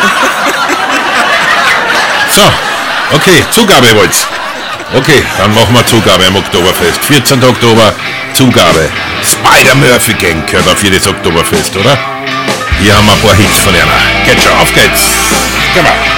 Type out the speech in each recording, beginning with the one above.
So, okay, Zugabe wollt's. Okay, dann machen wir Zugabe am Oktoberfest. 14. Oktober, Zugabe. Spider-Murphy Gang gehört auf jedes Oktoberfest, oder? Hier haben wir ein paar Hits von einer. Geht schon, auf geht's. Komm mal.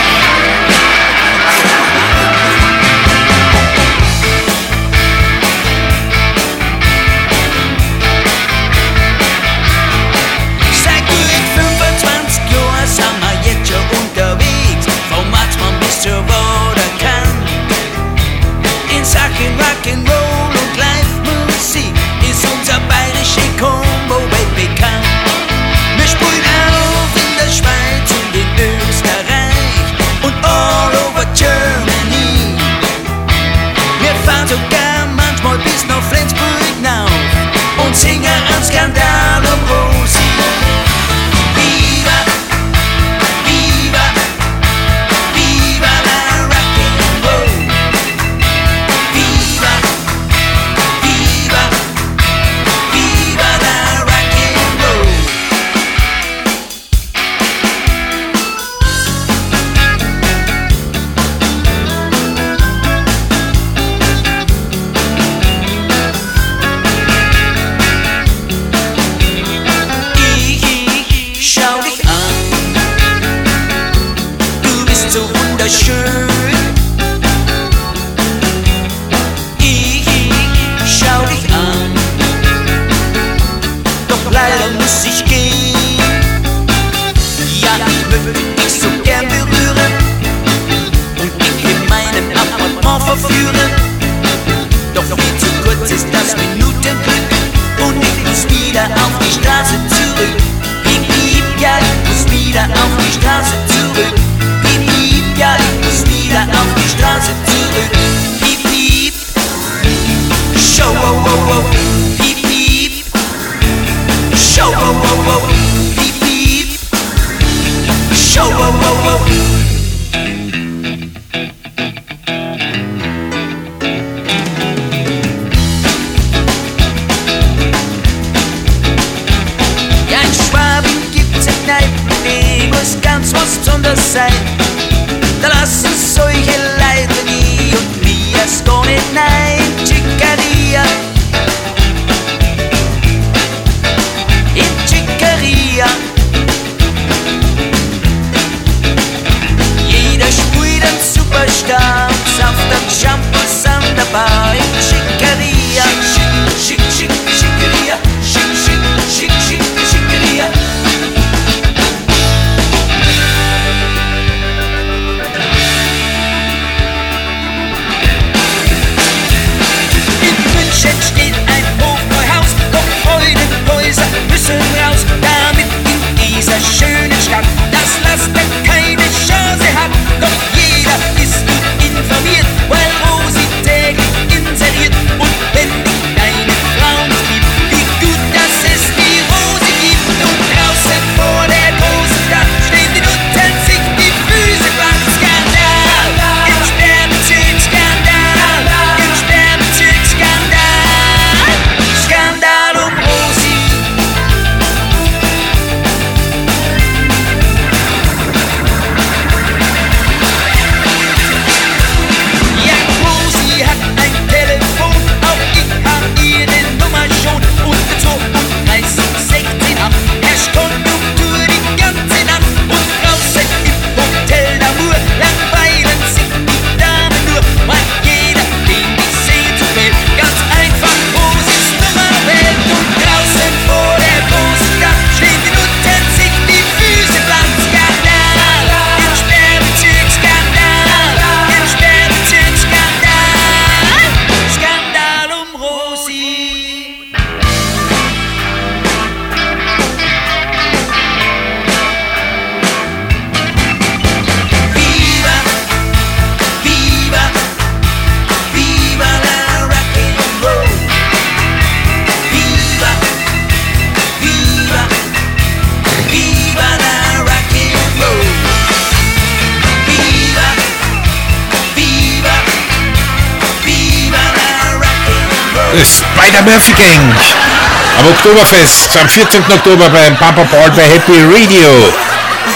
Spider-Murphy Gang am Oktoberfest am 14. Oktober beim Papa Paul bei Happy Radio.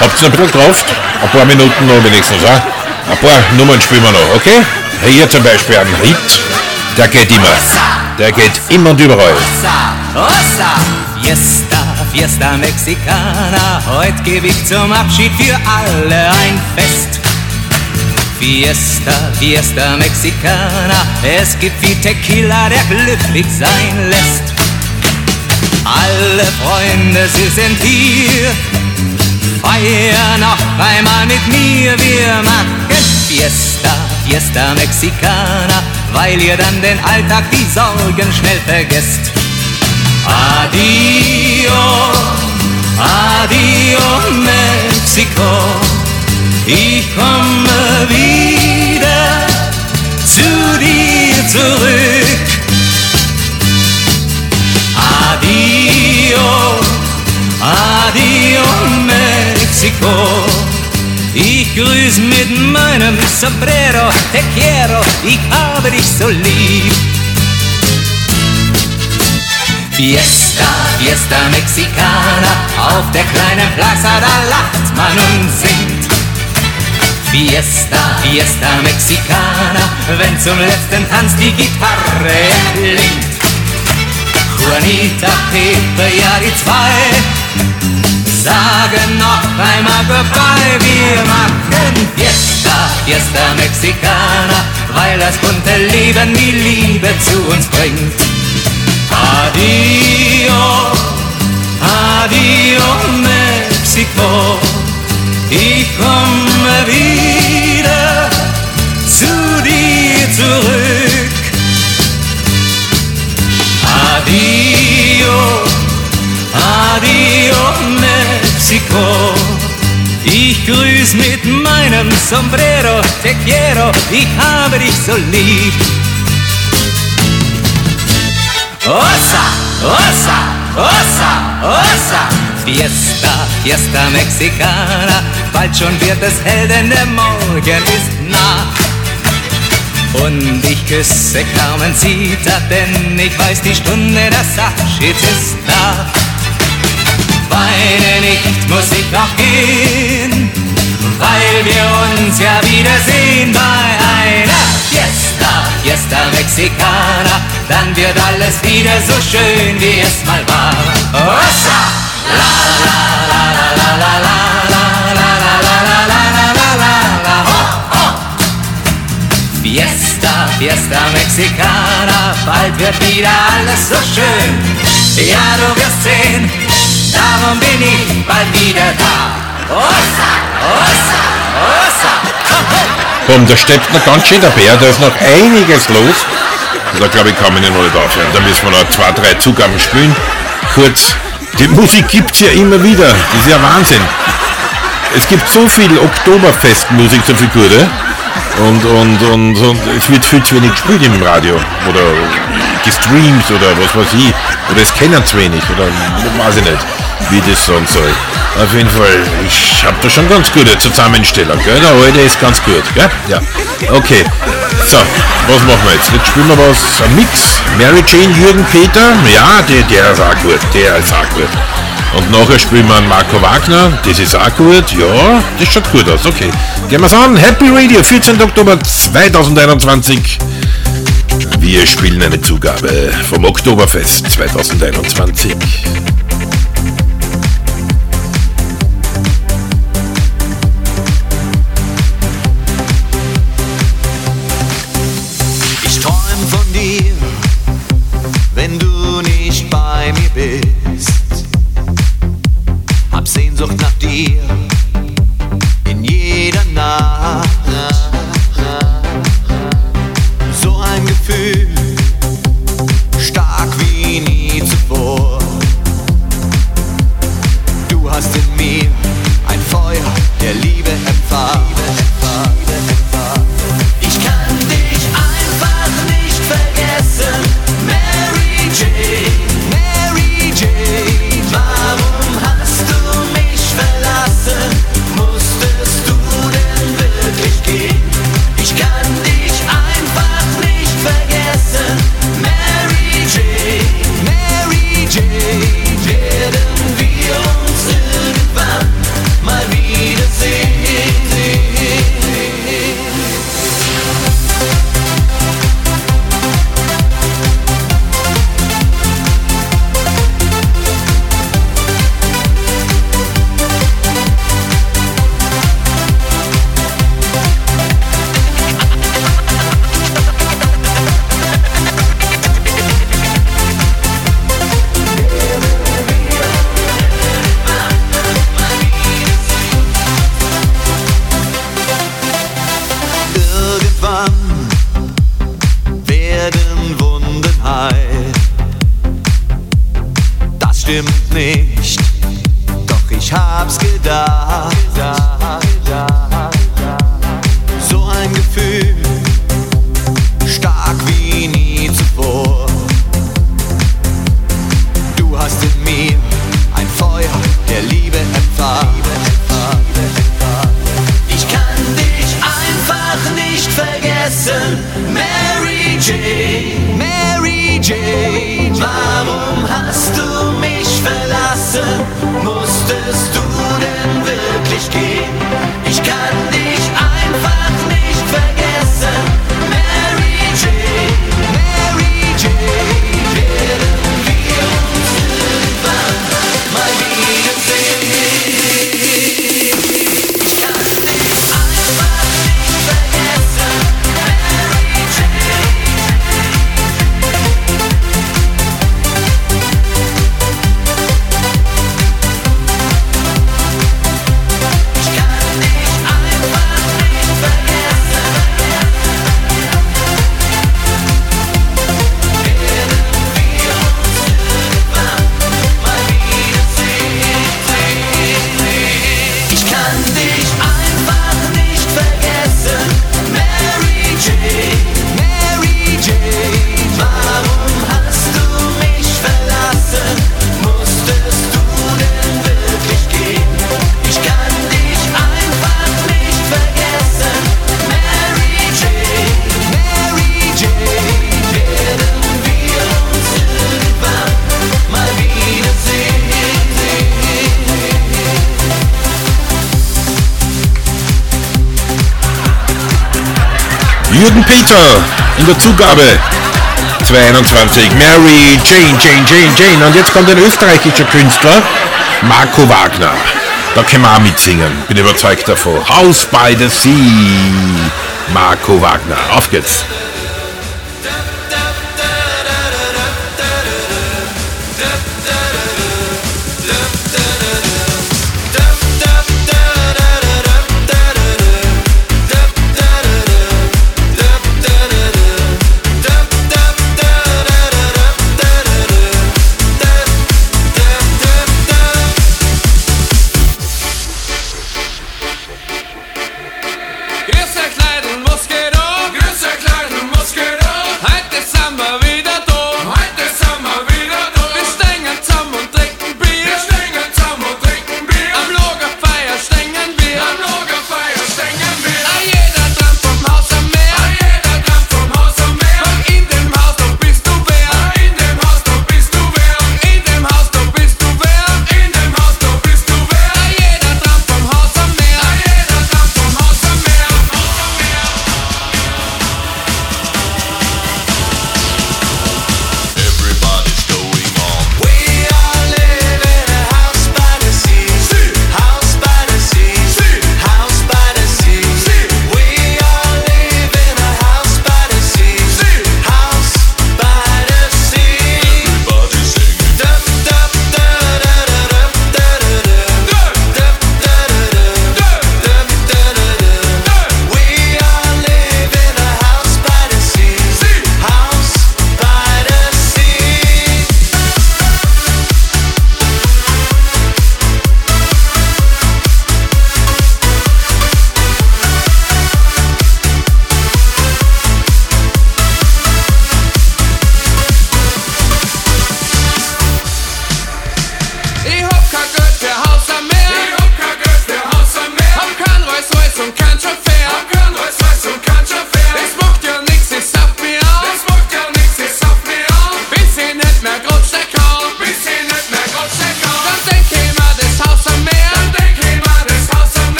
Habt ihr noch ein bisschen Kraft? Ein paar Minuten noch wenigstens, auch? Ein paar Nummern spielen wir noch, okay? Hier zum Beispiel ein Hit, der geht immer. Der geht immer und überall. Ossa, Fiesta, Fiesta Mexicana. Heute gebe ich zum Abschied für alle ein Fest. Fiesta, Fiesta Mexicana. Es gibt wie Tequila, der glücklich sein lässt. Alle Freunde, sie sind hier. Feier noch einmal mit mir. Wir machen Fiesta, Fiesta Mexicana, weil ihr dann den Alltag, die Sorgen schnell vergesst. Adio, adio Mexiko, ich komme wieder zu dir zurück. Adio, adio Mexiko, ich grüß mit meinem Sombrero, te quiero, ich habe dich so lieb. Fiesta, Fiesta Mexicana, auf der kleinen Plaza, da lacht man und singt. Fiesta, Fiesta Mexicana, wenn zum letzten Tanz die Gitarre erklingt. Juanita, Pepe, ja die zwei sagen noch einmal Goodbye. Wir machen Fiesta, Fiesta Mexicana, weil das bunte Leben die Liebe zu uns bringt. Adio, adio Mexiko, ich komme wieder zu dir zurück. Adio, adio Mexiko, ich grüß mit meinem Sombrero, te quiero, ich habe dich so lieb. Ossa, ossa, ossa, ossa, Fiesta, Fiesta Mexicana, bald schon wird es hell, denn der Morgen ist nah. Und ich küsse Carmencita, denn ich weiß, die Stunde des Abschieds ist da. Weine nicht, muss ich noch gehen, weil wir uns ja wiedersehen bei einer Fiesta, Fiesta Mexicana. Dann wird alles wieder so schön, wie es mal war. Ossa! La la la la la la la la la la la la la la ho ho. Fiesta, Fiesta Mexicana, bald wird wieder alles so schön. Ja, du wirst sehen, darum bin ich bald wieder da. Ossa, Ossa, Ossa. Komm, da steppt noch ganz schön der Bär, da ist noch einiges los. Da glaube ich, kann man nicht mal aufhören. Da müssen wir noch 2, 3 Zugaben spielen. Kurz, die Musik gibt es ja immer wieder. Das ist ja Wahnsinn. Es gibt so viel Oktoberfestmusik, so viel gute. Und es wird viel zu wenig gespielt im Radio. Oder gestreamt oder was weiß ich. Oder es kennen zu wenig. Oder weiß ich nicht, wie das sein soll. Auf jeden Fall, ich habe da schon ganz gute Zusammenstellung, gell? Der alte ist ganz gut, gell? Ja. Okay. So, was machen wir jetzt? Jetzt spielen wir was, ein Mix. Mary Jane, Jürgen Peter, ja, der ist auch gut, der ist auch gut. Und nachher spielen wir einen Marco Wagner, das ist auch gut, ja, das schaut gut aus, okay. Gehen wir's an, Happy Radio, 14. Oktober 2021. Wir spielen eine Zugabe vom Oktoberfest 2021. Wenn du nicht bei mir bist, hab Sehnsucht nach dir in jeder Nacht. So ein Gefühl, stark wie nie zuvor. Du hast in mir ein Feuer der Liebe empfacht. Ich kann dich einfach nicht vergessen. Mary Jane, warum hast du mich verlassen? Musstest du denn wirklich bestimmt nicht, doch ich hab's gedacht. So ein Gefühl, stark wie nie zuvor. Du hast in mir ein Feuer der Liebe entfacht. Ich kann dich einfach nicht vergessen, Mary Jane, Mary Jane. Warum hast du mich verlassen? Musstest du denn wirklich gehen? Ich kann dich einfach nicht vergessen, Mary Jane, Mary Jane. Werden wir uns irgendwann mal wiedersehen? Ich kann dich einfach nicht vergessen, Mary Jane. Ich kann dich einfach nicht vergessen. Werden wir uns irgendwann mal wiedersehen? Ich kann dich einfach nicht vergessen, Mary Jane, Mary Jane. Warum hast du mich verlassen? Musstest du denn wirklich gehen? Ich kann dich einfach nicht vergessen, Mary Jane, Mary Jane. Werden wir uns irgendwann mal wiedersehen? Jürgen Peter in der Zugabe 22, Mary Jane, Jane, Jane, Jane. Und jetzt kommt ein österreichischer Künstler, Marco Wagner. Da können wir auch mitsingen, bin überzeugt davon. House by the Sea, Marco Wagner. Auf geht's. Grüß euch Leute, was geht ab? Grüß euch Leute,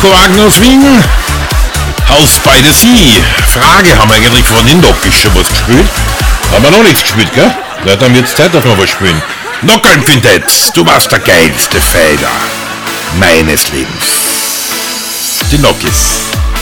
Koagen aus Wien. Haus by the Sea. Frage, haben wir eigentlich von den Nockies schon was gespielt? Haben wir noch nichts gespielt, gell? Na, dann wird's Zeit, dass wir was spielen. Nockeln findet, du warst der geilste Fader meines Lebens. Die Nockies.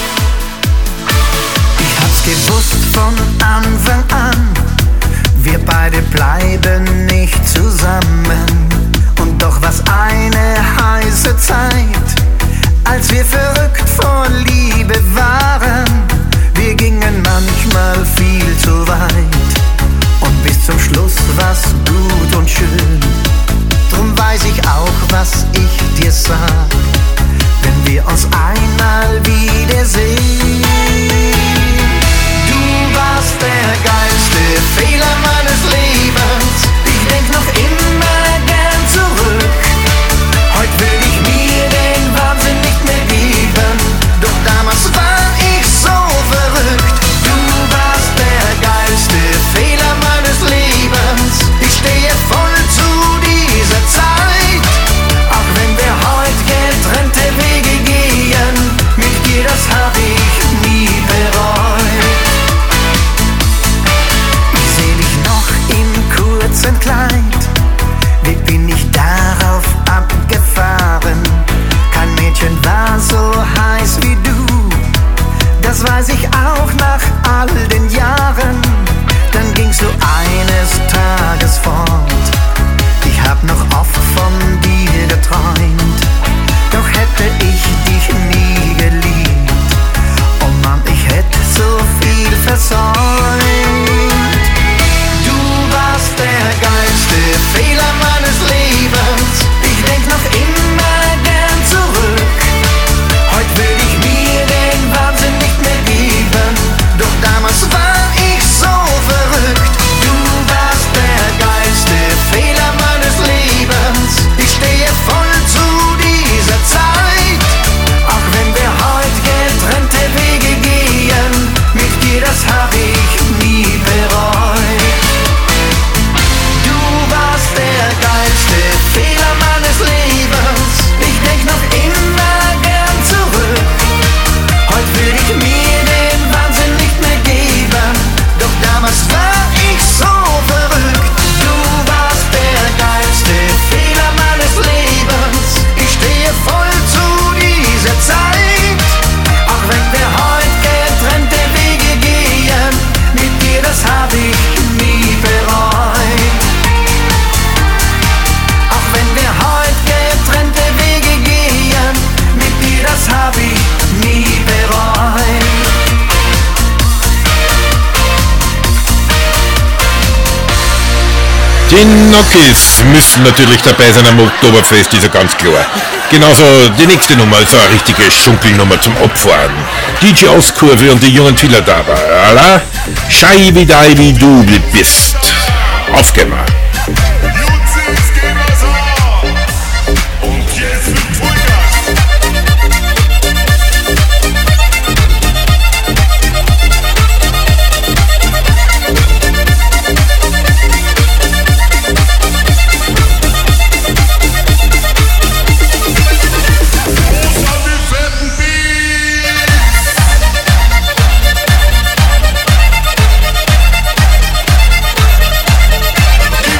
Ich hab's gewusst von Anfang an, wir beide bleiben nicht zusammen. Und doch was eine heiße Zeit, als wir verrückt vor Liebe waren. Wir gingen manchmal viel zu weit und bis zum Schluss war's gut und schön. Drum weiß ich auch, was ich dir sag, wenn wir uns einmal wiedersehen. Du warst der geilste Fehler meines Lebens. Ich denk noch immer gern zurück. Heute will ich mir den Wahnsinn nicht mehr geben, doch damals war ich so verrückt. Du warst der geilste Fehler meines Lebens. Ich stehe voll zu dieser Zeit, auch wenn wir heute getrennte Wege gehen. Mit dir, das hab ich nie bereut. Ich seh dich noch in kurzem Kleid, wie bin ich darauf abgefahren? Kein Mädchen war so heiß wie du, das weiß ich auch nach all den Jahren. Dann gingst du eines Tages fort, ich hab noch oft von dir geträumt, doch hätte ich dich nie geliebt. Oh Mann, ich hätte so viel versäumt. Du warst der geilste Fehler meines Lebens. Ich denk noch immer gern zurück. Heute will ich mir den Wahnsinn nicht mehr geben, doch damals war ich so verrückt. Du warst der geilste Fehler meines Lebens. Ich stehe voll zu dieser Zeit, auch wenn wir heute getrennte Wege gehen. Mit dir, das hab ich nie bereut. Du warst der geilste Fehler meines Lebens. Ich denk noch immer gern zurück. Heute will ich mir den Wahnsinn nicht mehr geben, doch damals war ich so verrückt. Du warst der geilste Fehler meines Lebens. Ich stehe voll zu dieser Zeit, auch wenn wir heute getrennte Wege gehen. Mit dir, das hab ich nie bereut. Auch wenn wir heute getrennte Wege gehen, mit dir, das hab ich nie bereut. Die Nockies müssen natürlich dabei sein am Oktoberfest, ist ja ganz klar. Genauso die nächste Nummer, also eine richtige Schunkelnummer zum Abfahren. DJ Ostkurve und die jungen Filler dabei. Alla, schei wie dei wie du bist. Aufgehen wir. We'll be right back.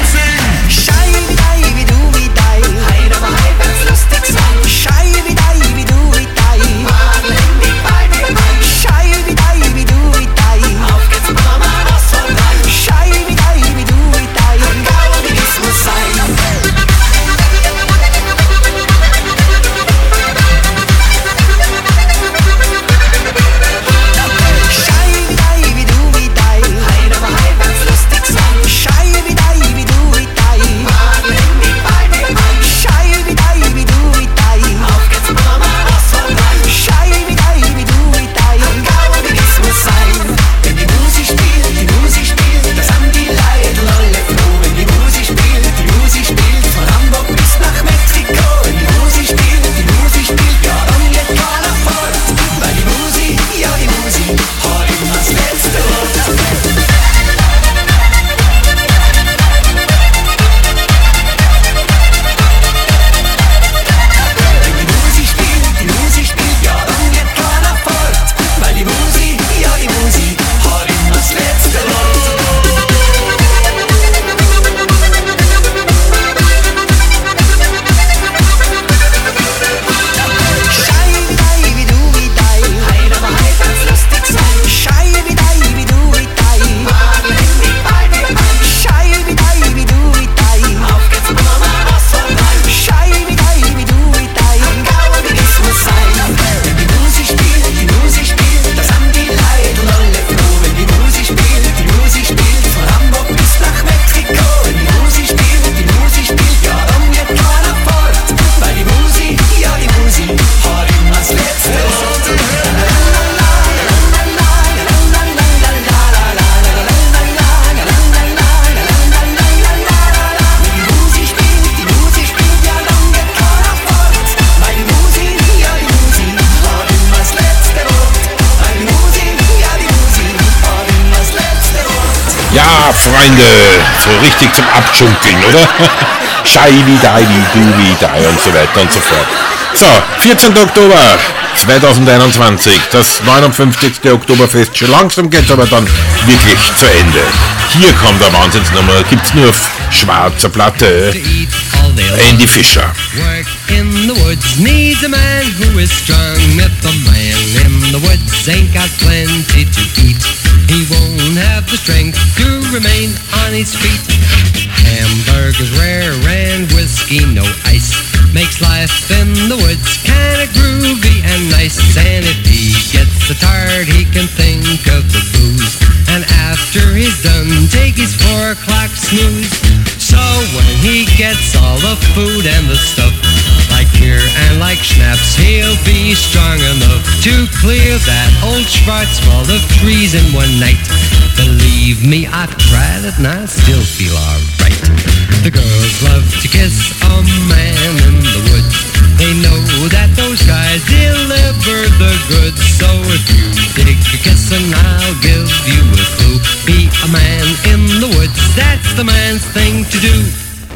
Ja, Freunde, so richtig zum Abschunkeln, oder? Scheibi, Daibi, Dubi, Dai und so weiter und so fort. So, 14. Oktober 2021, das 59. Oktoberfest. Schon langsam geht's aber dann wirklich zu Ende. Hier kommt der Wahnsinnsnummer, gibt's nur auf schwarzer Platte. Andy Fisher. Work in the woods needs a man who is strong. If the man in the woods ain't got plenty to eat, he won't have the strength to remain on his feet. Hamburgers rare and whiskey, no ice, makes life in the woods kinda groovy and nice. And if he gets so tired, he can think of the booze, and after he's done, take his 4 o'clock snooze. So when he gets all the food and the stuff, like beer and like schnapps, he'll be strong enough to clear that old Schwarzwald of trees in one night. Believe me, I've tried it and I still feel alright. The girls love to kiss a man in the woods. They know that those guys deliver the goods. So if you dig a kissing, I'll give you a clue. Be a man in the woods, that's the man's thing to do.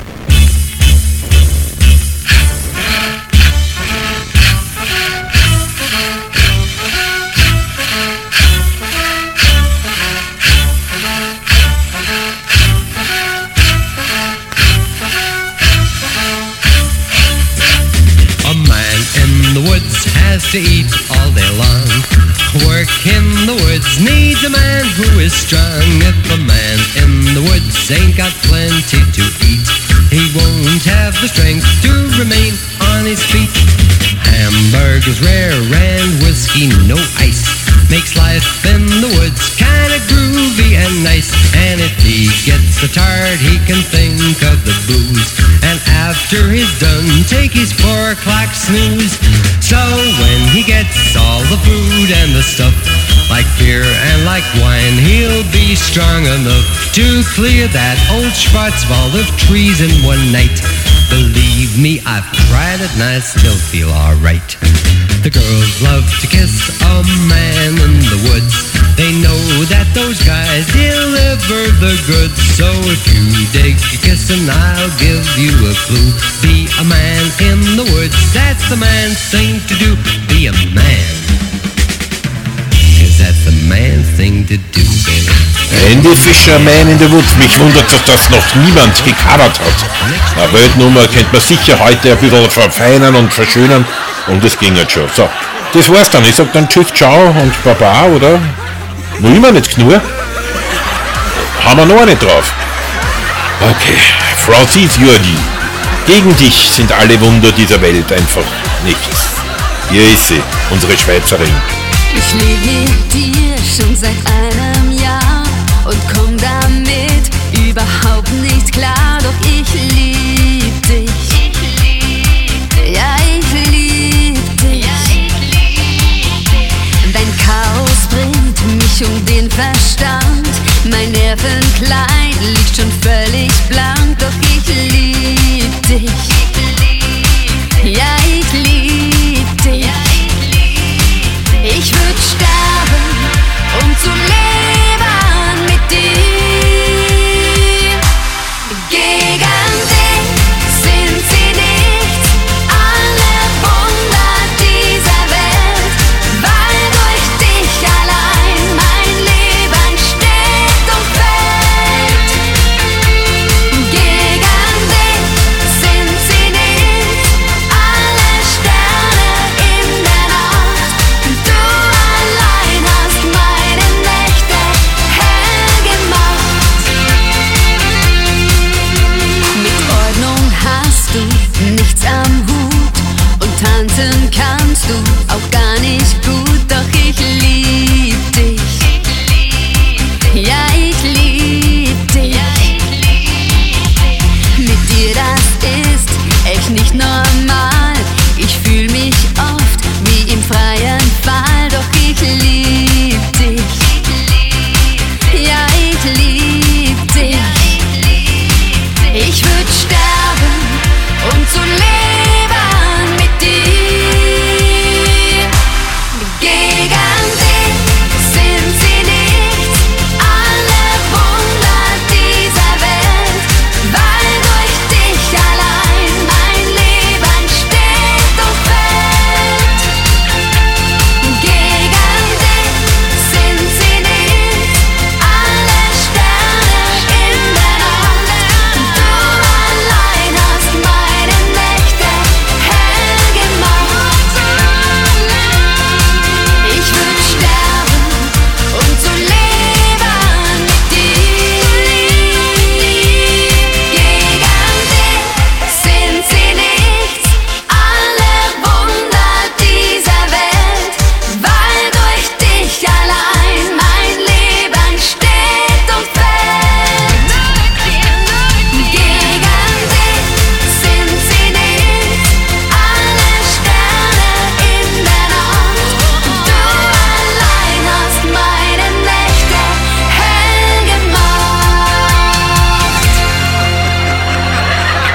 Has to eat all day long. Work in the woods needs a man who is strong. If a man in the woods ain't got plenty to eat, he won't have the strength to remain on his feet. Hamburgers rare and whiskey, no ice, makes life in the woods kinda groovy and nice. And if he gets so tired, he can think of the booze, and after he's done, take his 4 o'clock snooze. So when he gets all the food and the stuff, like beer and like wine, he'll be strong enough to clear that old Schwarzwald of trees in one night. Believe me, I've tried it and I still feel alright. The girls love to kiss a man in the woods. They know that those guys deliver the goods. So if you dig a kissin', I'll give you a clue. Be a man in the woods, that's the man's thing to do. Be a man, 'cause that's the man's thing to do, baby. Andy Fisher, Man in the Woods. Mich wundert, dass das noch niemand gecovert hat. Eine Weltnummer könnte man sicher heute ein bisschen verfeinern und verschönern, und das ging jetzt schon. So, das war's dann. Ich sag dann Tschüss, Ciao und Baba, oder? Noch immer nicht genug? Haben wir noch eine drauf? Okay, Francis Jordi. Gegen dich sind alle Wunder dieser Welt einfach nichts. Hier ist sie, unsere Schweizerin. Ich lebe mit dir schon seit einem Jahr und komm damit überhaupt nicht klar, doch ich lieb dich. Ja, ich lieb dich. Dein Chaos bringt mich um den Verstand. Mein Nervenkleid liegt schon völlig blank, doch ich lieb dich. Ja, ich lieb dich. Ich würd sterben, um zu leben mit dir. Gegen dich sind sie nichts, alle Wunder dieser Welt, weil durch dich allein mein Leben steht und fällt. Gegen dich sind sie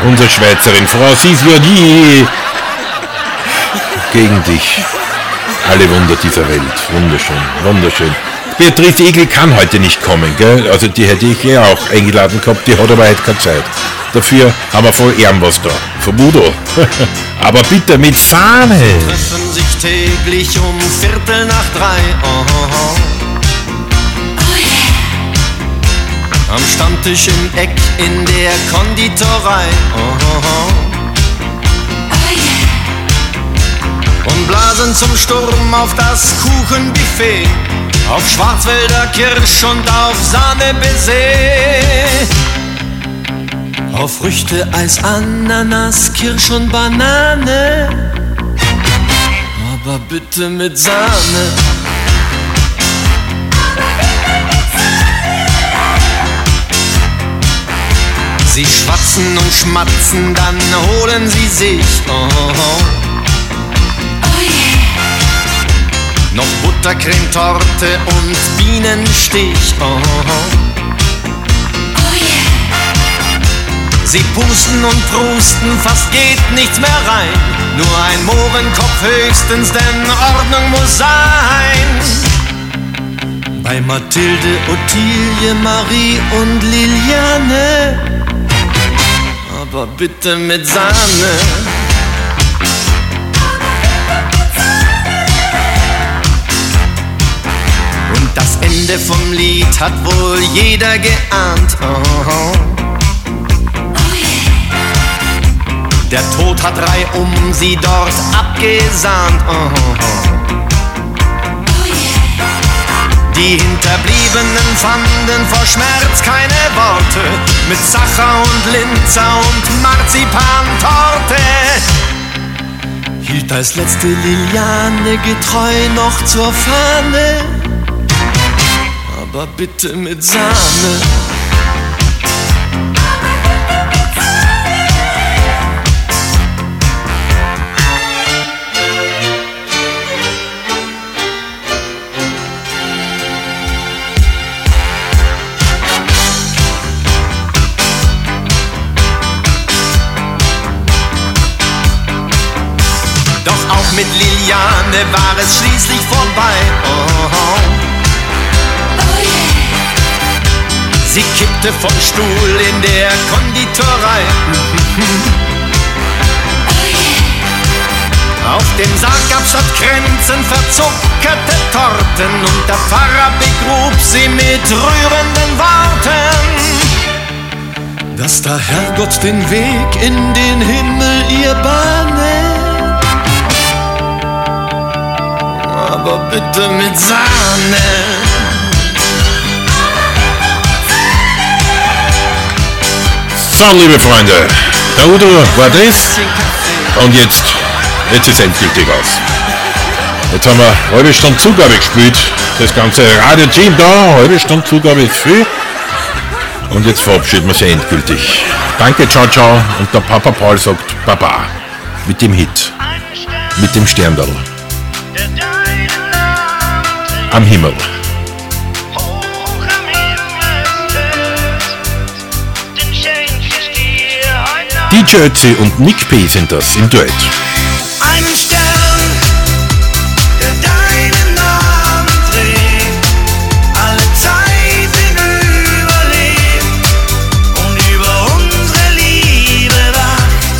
unsere Schweizerin, Francis Jordi, gegen dich. Alle Wunder dieser Welt. Wunderschön, wunderschön. Beatrice Egli kann heute nicht kommen, gell? Also die hätte ich ja auch eingeladen gehabt, die hat aber heute keine Zeit. Dafür haben wir voll was da. Vom Udo. Aber bitte mit Sahne. Treffen sich täglich um 2:15. Oh. Am Stammtisch im Eck in der Konditorei. Und blasen zum Sturm auf das Kuchenbuffet, auf Schwarzwälder Kirsch und auf Sahne-Baiser, auf Früchte, Eis, Ananas, Kirsch und Banane, aber bitte mit Sahne. Sie schwatzen und schmatzen, dann holen sie sich noch Buttercremetorte und Bienenstich. Sie pusten und prusten, fast geht nichts mehr rein. Nur ein Mohrenkopf höchstens, denn Ordnung muss sein. Bei Mathilde, Ottilie, Marie und Liliane, aber bitte mit Sahne. Und das Ende vom Lied hat wohl jeder geahnt. Der Tod hat reihum sie dort abgesahnt. Die Hinterbliebenen fanden vor Schmerz keine Worte, mit Sacher und Linzer und Marzipantorte. Hielt als letzte Liliane getreu noch zur Fahne, aber bitte mit Sahne. Mit Liliane war es schließlich vorbei. Sie kippte vom Stuhl in der Konditorei. Auf dem Sarg gab's statt Kränzen verzuckerte Torten und der Pfarrer begrub sie mit rührenden Worten, dass der Herrgott den Weg in den Himmel ihr bahne, aber bitte mit Sahne. So, liebe Freunde, der Udo war das und jetzt ist endgültig aus. Jetzt haben wir eine halbe Stunde Zugabe gespielt, das ganze Radio-Team da, eine halbe Stunde Zugabe ist viel und jetzt verabschieden wir sie endgültig. Danke, ciao, ciao, und der Papa Paul sagt Baba mit dem Hit, mit dem Sterndal am Himmel. DJ Ötzi und Nick P. sind das im Duett. Ein Stern, der deinen Namen trägt, alle Zeiten überlebt und über unsere Liebe wacht.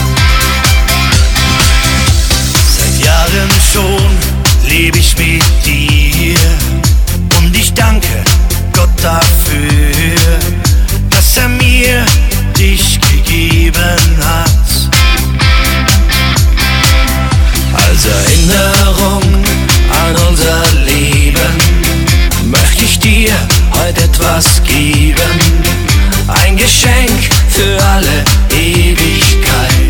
Seit Jahren schon lebe ich mit dir und ich danke Gott dafür, dass er mir dich gegeben hat. Als Erinnerung an unser Leben möchte ich dir heute etwas geben, ein Geschenk für alle Ewigkeit.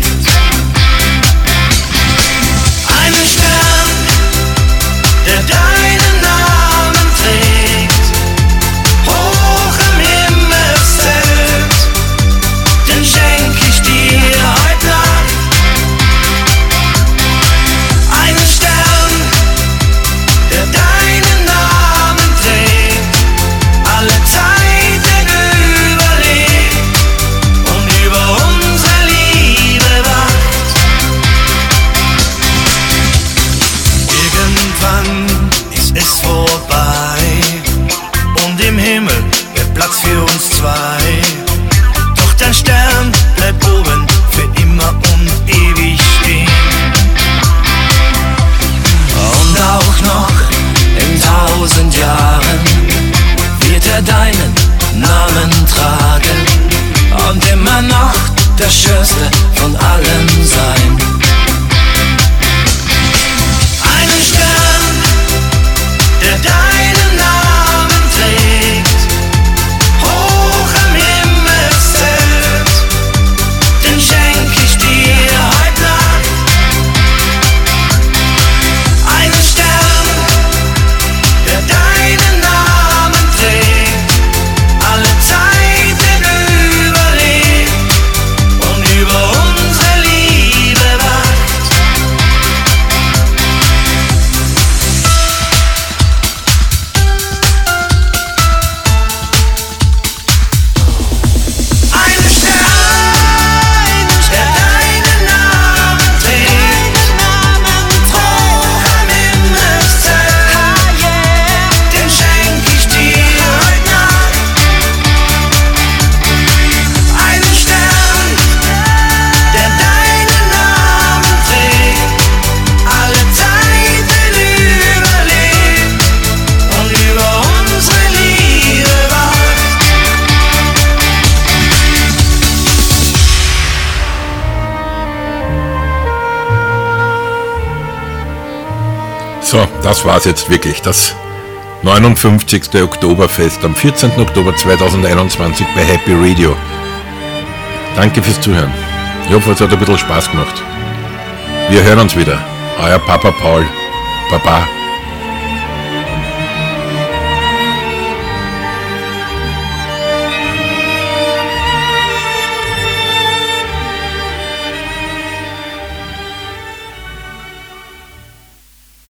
Einen Stern, der deinen Namen trägt, hoch im Himmelszelt, den schenk ich dir heute Nacht. Einen Stern, der deinen Namen trägt, alle Zeiten überlebt und über im Himmel wäre Platz für uns zwei. Doch der Stern bleibt oben für immer und ewig stehen. Und auch noch in 1000 Jahren wird er deinen Namen tragen und immer noch der schönste von allen sein. Einen Stern, der deinen Namen trägt, hoch am Himmelszelt, den schenk ich dir heut Nacht. Einen Stern, der deinen Namen trägt, alle Zeiten überlebt und über unsere Liebe wacht. Einen Stern, der deinen Namen trägt, hoch am Himmelszelt, den schenk ich dir heut Nacht. Einen Stern, der deinen Namen trägt, alle Zeiten überlebt und über unsere Liebe wacht. So, das war's jetzt wirklich. Das 59. Oktoberfest am 14. Oktober 2021 bei Happy Radio. Danke fürs Zuhören. Ich hoffe, es hat ein bisschen Spaß gemacht. Wir hören uns wieder. Euer Papa Paul. Baba.